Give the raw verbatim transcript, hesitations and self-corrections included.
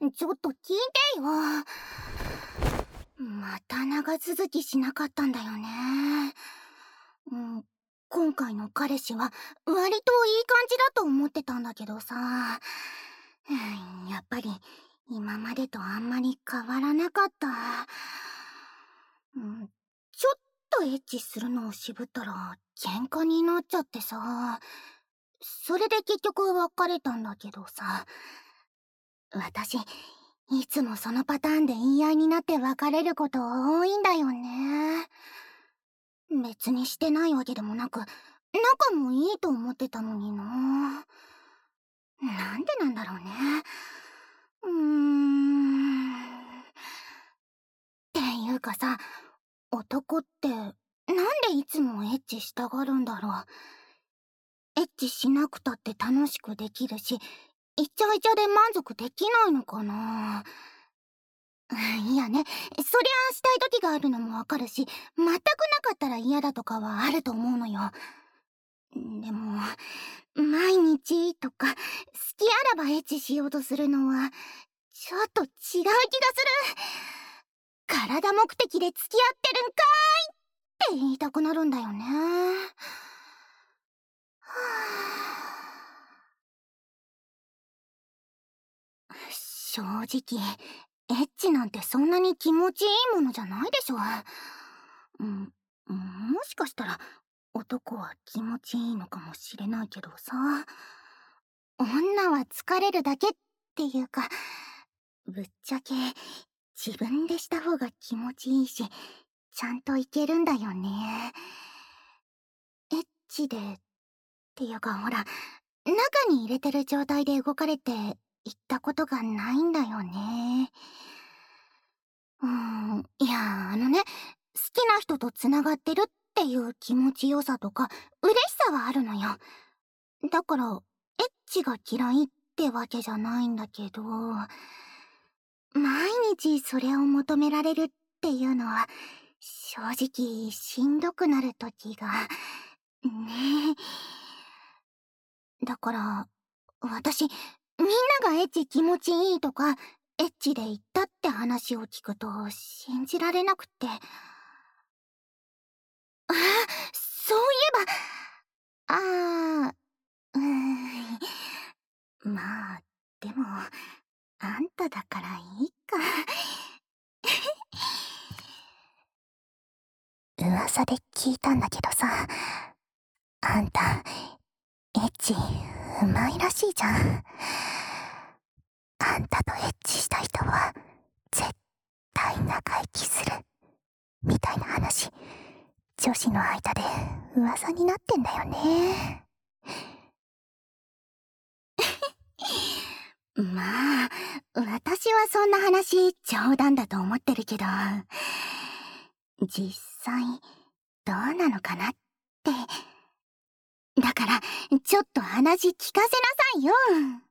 ちょっと聞いてよ。また長続きしなかったんだよね。うん、今回の彼氏は割といい感じだと思ってたんだけどさ、うん、やっぱり今までとあんまり変わらなかった。うん、ちょっとエッチするのを渋ったら喧嘩になっちゃってさ、それで結局別れたんだけどさ、私いつもそのパターンで言い合いになって別れること多いんだよね。別にしてないわけでもなく、仲もいいと思ってたのにな。なんでなんだろうね。うーん。っていうかさ、男ってなんでいつもエッチしたがるんだろう。エッチしなくたって楽しくできるし、イチャイチャで満足できないのかな。いやね、そりゃあしたい時があるのもわかるし、全くなかったら嫌だとかはあると思うのよ。でも、毎日とか、好きあらばエッチしようとするのは、ちょっと違う気がする。体目的で付き合ってるんかーいって言いたくなるんだよね。はぁ、正直、エッチなんてそんなに気持ちいいものじゃないでしょ。うん、もしかしたら男は気持ちいいのかもしれないけどさ、女は疲れるだけっていうか、ぶっちゃけ自分でした方が気持ちいいし、ちゃんといけるんだよね。エッチでっていうか、ほら、中に入れてる状態で動かれて言ったことがないんだよね。うーん、いや、あのね、好きな人とつながってるっていう気持ちよさとか嬉しさはあるのよ。だから、エッチが嫌いってわけじゃないんだけど、毎日それを求められるっていうのは、正直しんどくなる時が、ね。だから、私、みんながエッチ気持ちいいとか、エッチで言ったって話を聞くと信じられなくって。あ、そういえば、あー、うーん、まあ、でも、あんただからいいか。噂で聞いたんだけどさ、あんた、エッチ、うまいらしいじゃん。あんたとエッチした人は、絶対長生きする。みたいな話、女子の間で噂になってんだよね。まあ、私はそんな話冗談だと思ってるけど、実際どうなのかなって。だから、ちょっと話聞かせなさいよ。